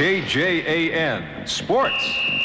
KJAN Sports.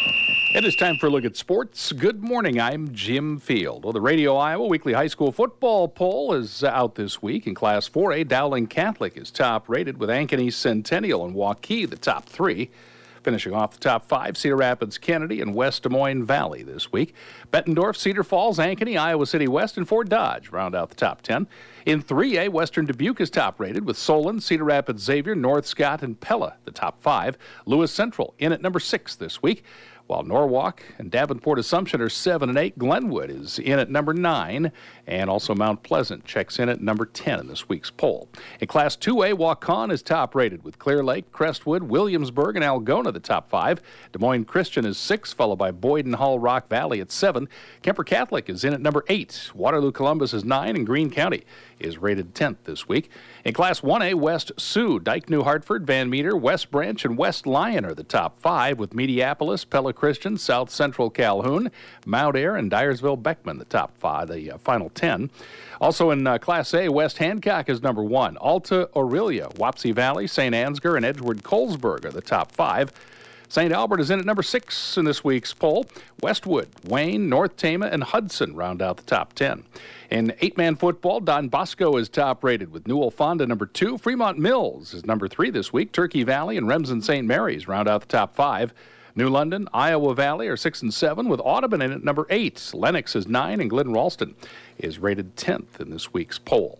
It is time for a look at sports. Good morning, I'm Jim Field. Well, the Radio Iowa Weekly High School Football Poll is out this week. In Class 4A, Dowling Catholic is top rated with Ankeny Centennial and Waukee the top three. Finishing off the top five, Cedar Rapids, Kennedy, and West Des Moines Valley this week. Bettendorf, Cedar Falls, Ankeny, Iowa City West, and Fort Dodge round out the top 10. In 3A, Western Dubuque is top rated with Solon, Cedar Rapids, Xavier, North Scott, and Pella the top five. Lewis Central in at number 6 this week. While Norwalk and Davenport Assumption are 7 and 8, Glenwood is in at number 9, and also Mount Pleasant checks in at number 10 in this week's poll. In Class 2A, Waukon is top rated with Clear Lake, Crestwood, Williamsburg, and Algona the top 5. Des Moines Christian is 6, followed by Boyd and Hull Rock Valley at 7. Kemper Catholic is in at number 8. Waterloo Columbus is 9, and Greene County is rated 10th this week. In Class 1A, West Sioux, Dike New Hartford, Van Meter, West Branch, and West Lyon are the top 5, with Mediapolis, Pella Christian, South Central Calhoun, Mount Ayr, and Dyersville Beckman the top 5, the final 10. Also in Class A, West Hancock is number 1. Alta Aurelia, Wapsie Valley, St. Ansgar, and Edgewood Colesburg are the top 5. St. Albert is in at number 6 in this week's poll. Westwood, Wayne, North Tama, and Hudson round out the top 10. In 8-man football, Don Bosco is top rated with Newell Fonda number 2. Fremont Mills is number 3 this week. Turkey Valley and Remsen St. Mary's round out the top 5. New London, Iowa Valley are 6 and 7 with Audubon in at number 8. Lennox is 9 and Glidden Ralston is rated 10th in this week's poll.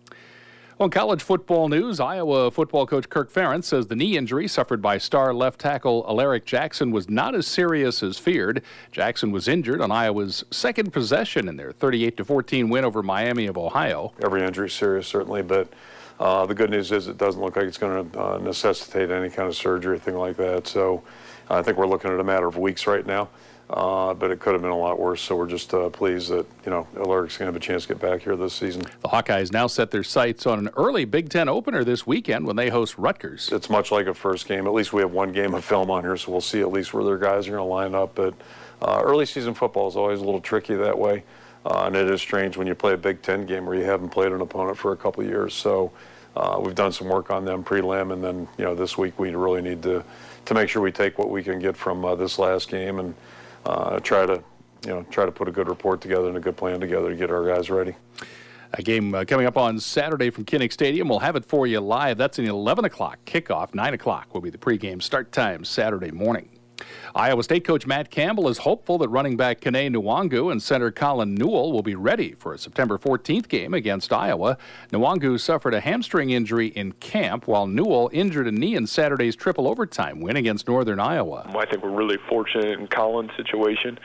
Well, in college football news, Iowa football coach Kirk Ferentz says the knee injury suffered by star left tackle Alaric Jackson was not as serious as feared. Jackson was injured on Iowa's second possession in their 38-14 win over Miami of Ohio. Every injury is serious, certainly, but the good news is it doesn't look like it's going to necessitate any kind of surgery or thing like that. So I think we're looking at a matter of weeks right now. But it could have been a lot worse, so we're just pleased that, Alaric's going to have a chance to get back here this season. The Hawkeyes now set their sights on an early Big Ten opener this weekend when they host Rutgers. It's much like a first game. At least we have one game of film on here, so we'll see at least where their guys are going to line up. But early season football is always a little tricky that way, and it is strange when you play a Big Ten game where you haven't played an opponent for a couple of years. So we've done some work on them prelim, and then, this week we really need to make sure we take what we can get from this last game and try to put a good report together and a good plan together to get our guys ready. A game coming up on Saturday from Kinnick Stadium. We'll have it for you live. That's an 11 o'clock kickoff. 9 o'clock will be the pregame start time Saturday morning. Iowa State coach Matt Campbell is hopeful that running back Kene Nwangu and center Colin Newell will be ready for a September 14th game against Iowa. Nwangu suffered a hamstring injury in camp, while Newell injured a knee in Saturday's triple overtime win against Northern Iowa. I think we're really fortunate in Colin's situation.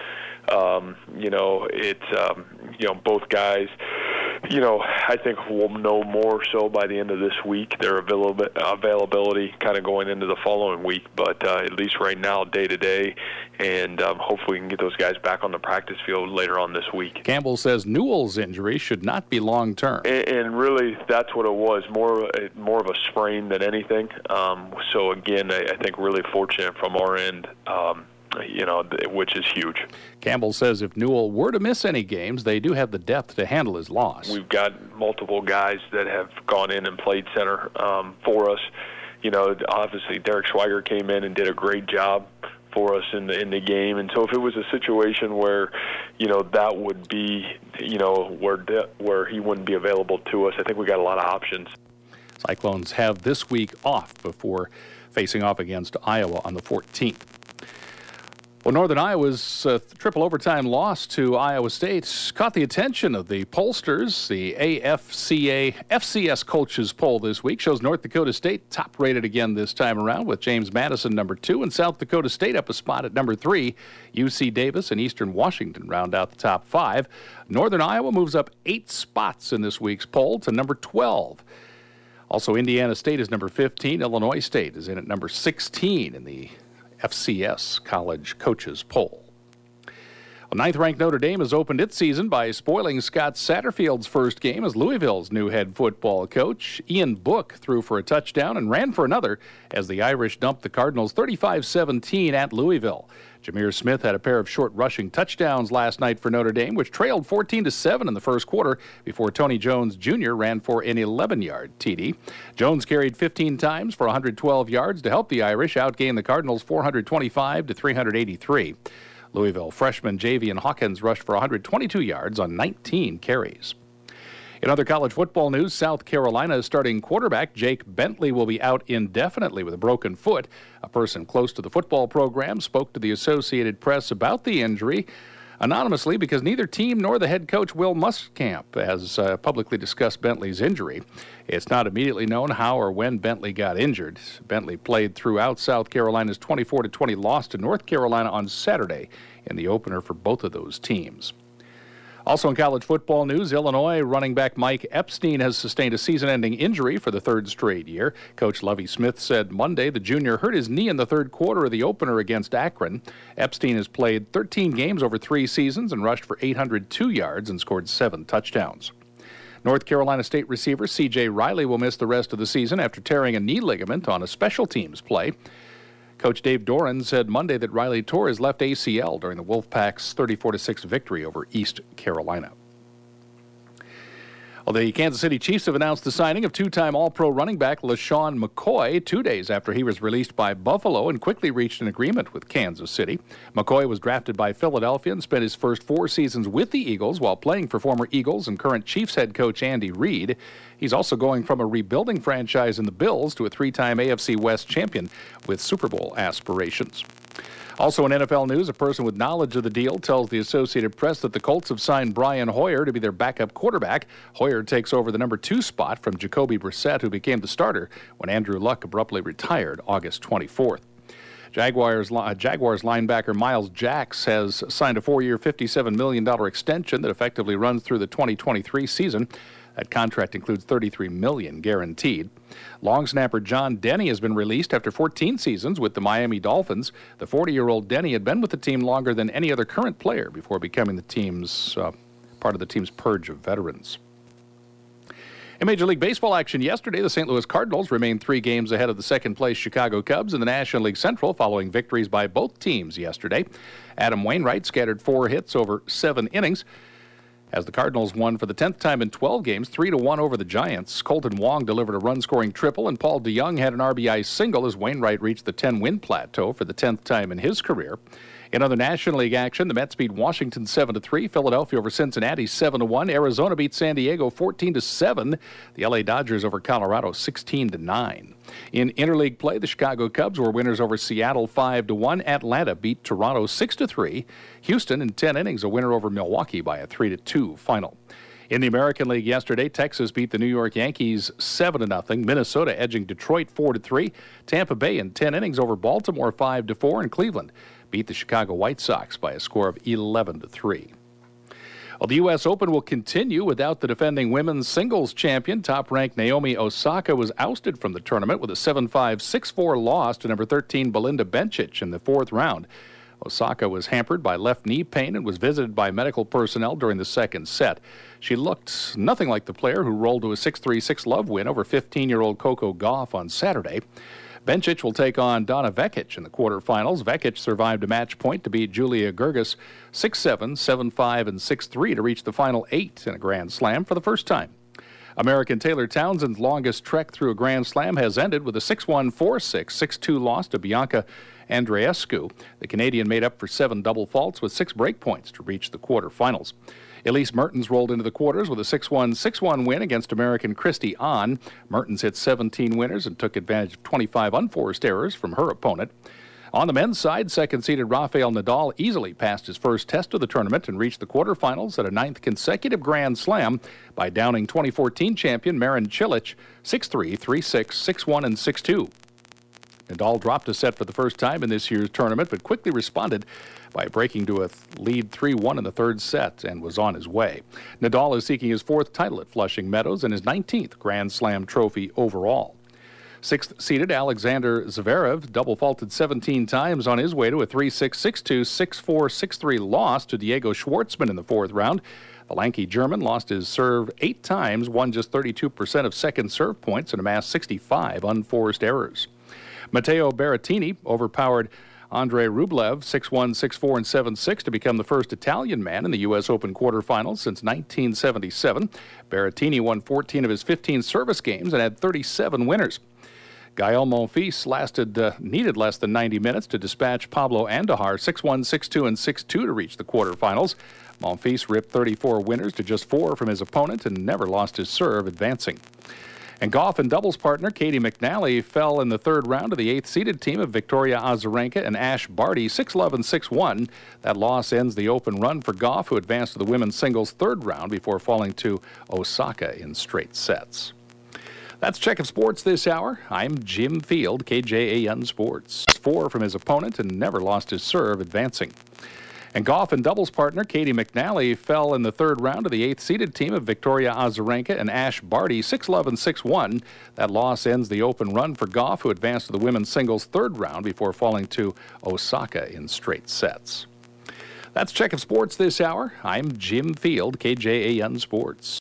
Both guys, I think we'll know more so by the end of this week, their availability kind of going into the following week. But at least right now, day to day, and hopefully we can get those guys back on the practice field later on this week. Campbell says Newell's injury should not be long-term. And really, that's what it was, more of a sprain than anything. So again, I think really fortunate from our end, which is huge. Campbell says if Newell were to miss any games, they do have the depth to handle his loss. We've got multiple guys that have gone in and played center for us. Obviously Derek Schweiger came in and did a great job for us in the game. And so if it was a situation where, that would be, where he wouldn't be available to us, I think we got a lot of options. Cyclones have this week off before facing off against Iowa on the 14th. Well, Northern Iowa's triple overtime loss to Iowa State caught the attention of the pollsters. The FCS coaches poll this week shows North Dakota State top rated again this time around with James Madison number 2 and South Dakota State up a spot at number 3. UC Davis and Eastern Washington round out the top 5. Northern Iowa moves up 8 spots in this week's poll to number 12. Also, Indiana State is number 15. Illinois State is in at number 16 in the FCS College Coaches Poll. Well, ninth-ranked Notre Dame has opened its season by spoiling Scott Satterfield's first game as Louisville's new head football coach. Ian Book threw for a touchdown and ran for another as the Irish dumped the Cardinals 35-17 at Louisville. Jameer Smith had a pair of short rushing touchdowns last night for Notre Dame, which trailed 14-7 in the first quarter before Tony Jones Jr. ran for an 11-yard TD. Jones carried 15 times for 112 yards to help the Irish outgain the Cardinals 425-383. Louisville freshman Javian Hawkins rushed for 122 yards on 19 carries. In other college football news, South Carolina's starting quarterback Jake Bentley will be out indefinitely with a broken foot. A person close to the football program spoke to the Associated Press about the injury anonymously because neither team nor the head coach Will Muschamp has publicly discussed Bentley's injury. It's not immediately known how or when Bentley got injured. Bentley played throughout South Carolina's 24-20 loss to North Carolina on Saturday in the opener for both of those teams. Also in college football news, Illinois running back Mike Epstein has sustained a season-ending injury for the third straight year. Coach Lovie Smith said Monday the junior hurt his knee in the third quarter of the opener against Akron. Epstein has played 13 games over 3 seasons and rushed for 802 yards and scored 7 touchdowns. North Carolina State receiver C.J. Riley will miss the rest of the season after tearing a knee ligament on a special teams play. Coach Dave Doran said Monday that Riley tore his left ACL during the Wolfpack's 34-6 victory over East Carolina. Well, the Kansas City Chiefs have announced the signing of two-time All-Pro running back LaShawn McCoy 2 days after he was released by Buffalo and quickly reached an agreement with Kansas City. McCoy was drafted by Philadelphia and spent his first 4 seasons with the Eagles while playing for former Eagles and current Chiefs head coach Andy Reid. He's also going from a rebuilding franchise in the Bills to a 3-time AFC West champion with Super Bowl aspirations. Also in NFL news, a person with knowledge of the deal tells the Associated Press that the Colts have signed Brian Hoyer to be their backup quarterback. Hoyer takes over the number 2 spot from Jacoby Brissett, who became the starter when Andrew Luck abruptly retired August 24th. Jaguars linebacker Miles Jacks has signed a 4-year, $57 million extension that effectively runs through the 2023 season. That contract includes $33 million guaranteed. Long snapper John Denny has been released after 14 seasons with the Miami Dolphins. The 40-year-old Denny had been with the team longer than any other current player before becoming the team's part of the team's purge of veterans. In Major League Baseball action yesterday, the St. Louis Cardinals remained 3 games ahead of the second-place Chicago Cubs in the National League Central following victories by both teams yesterday. Adam Wainwright scattered 4 hits over 7 innings. As the Cardinals won for the 10th time in 12 games, 3-1 over the Giants. Colton Wong delivered a run-scoring triple, and Paul DeJong had an RBI single as Wainwright reached the 10-win plateau for the 10th time in his career. In other National League action, the Mets beat Washington 7-3, Philadelphia over Cincinnati 7-1, Arizona beat San Diego 14-7, the LA Dodgers over Colorado 16-9. In interleague play, the Chicago Cubs were winners over Seattle 5-1, Atlanta beat Toronto 6-3, Houston in 10 innings a winner over Milwaukee by a 3-2 final. In the American League yesterday, Texas beat the New York Yankees 7-0. Minnesota edging Detroit 4-3. Tampa Bay in 10 innings over Baltimore 5-4. And Cleveland beat the Chicago White Sox by a score of 11-3. Well, the U.S. Open will continue without the defending women's singles champion. Top-ranked Naomi Osaka was ousted from the tournament with a 7-5, 6-4 loss to number 13 Belinda Bencic in the 4th round. Osaka was hampered by left knee pain and was visited by medical personnel during the second set. She looked nothing like the player who rolled to a 6-3, 6-love win over 15-year-old Coco Gauff on Saturday. Bencic will take on Donna Vekic in the quarterfinals. Vekic survived a match point to beat Julia Gerges 6-7, 7-5, and 6-3 to reach the final 8 in a Grand Slam for the first time. American Taylor Townsend's longest trek through a Grand Slam has ended with a 6-1, 4-6, 6-2 loss to Bianca Andreescu. The Canadian made up for 7 double faults with 6 break points to reach the quarterfinals. Elise Mertens rolled into the quarters with a 6-1, 6-1 win against American Christy Ahn. Mertens hit 17 winners and took advantage of 25 unforced errors from her opponent. On the men's side, second-seeded Rafael Nadal easily passed his first test of the tournament and reached the quarterfinals at a 9th consecutive Grand Slam by downing 2014 champion Marin Cilic 6-3, 3-6, 6-1, and 6-2. Nadal dropped a set for the first time in this year's tournament, but quickly responded by breaking to a lead 3-1 in the 3rd set and was on his way. Nadal is seeking his 4th title at Flushing Meadows and his 19th Grand Slam trophy overall. Sixth-seeded Alexander Zverev double faulted 17 times on his way to a 3-6, 6-2, 6-4, 6-3 loss to Diego Schwartzman in the fourth round. The lanky German lost his serve 8 times, won just 32% of second serve points, and amassed 65 unforced errors. Matteo Berrettini overpowered Andrei Rublev 6-1, 6-4, and 7-6 to become the first Italian man in the U.S. Open quarterfinals since 1977. Berrettini won 14 of his 15 service games and had 37 winners. Gael Monfils needed less than 90 minutes to dispatch Pablo Andujar 6-1, 6-2, and 6-2 to reach the quarterfinals. Monfils ripped 34 winners to just 4 from his opponent and never lost his serve, advancing. And golf and doubles partner Katie McNally fell in the third round of the 8th-seeded team of Victoria Azarenka and Ash Barty 6-11, 6-1. That loss ends the open run for Goff, who advanced to the women's singles third round before falling to Osaka in straight sets. That's Check of Sports this hour. I'm Jim Field, KJAN Sports. 4 from his opponent and never lost his serve, advancing. And golf and doubles partner Katie McNally fell in the third round of the 8th-seeded team of Victoria Azarenka and Ash Barty 6-11, 6-1. That loss ends the open run for Goff, who advanced to the women's singles third round before falling to Osaka in straight sets. That's Check of Sports this hour. I'm Jim Field, KJAN Sports.